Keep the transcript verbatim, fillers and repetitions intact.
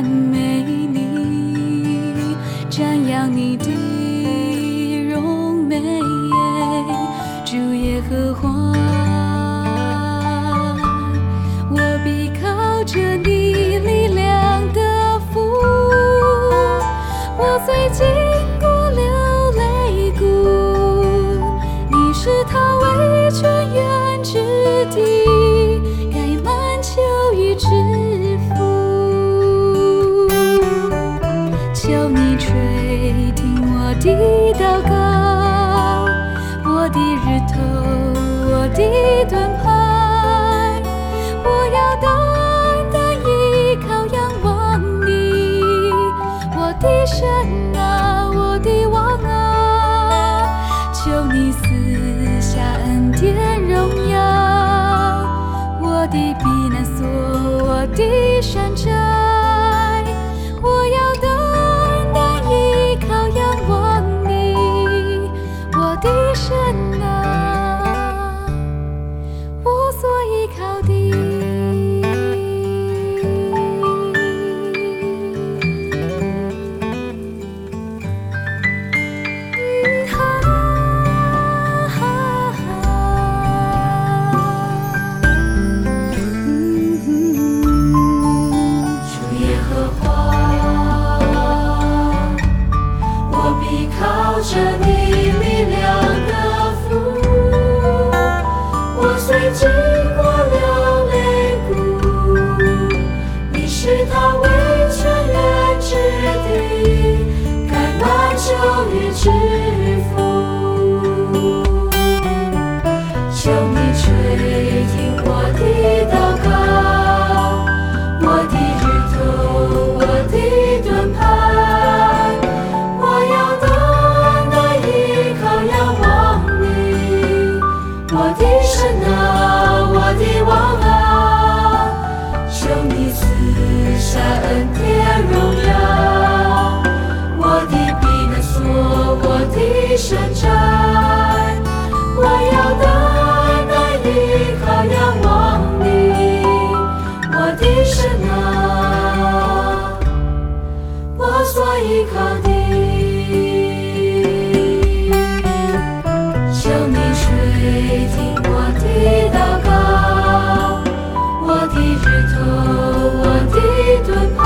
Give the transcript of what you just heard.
般美丽，瞻仰你的荣美，主耶和华，我必靠着你力量的福，我虽经过流泪谷，你是他为泉源之地，盖满秋雨之福。求你垂听我的祷告，我的日头，我的盾牌，我要单单依靠仰望你，我的神啊，我的王啊，求你赐下恩典荣耀，我的避难所，我的山寨，我要单单依靠仰望你，我的神啊，我所依靠的。 靠着你力量的福，我虽经过流泪谷，你是他为泉源之地，盖满秋雨之福。求你垂听我的祷告，我的日头，我的盾牌，我要我的神啊，我的王啊，求你赐下恩典荣耀，我的避难所，我的山寨，我要单单依靠仰望你，我的神啊，我所依靠的。垂听我的祷告，我的日头，我的盾牌。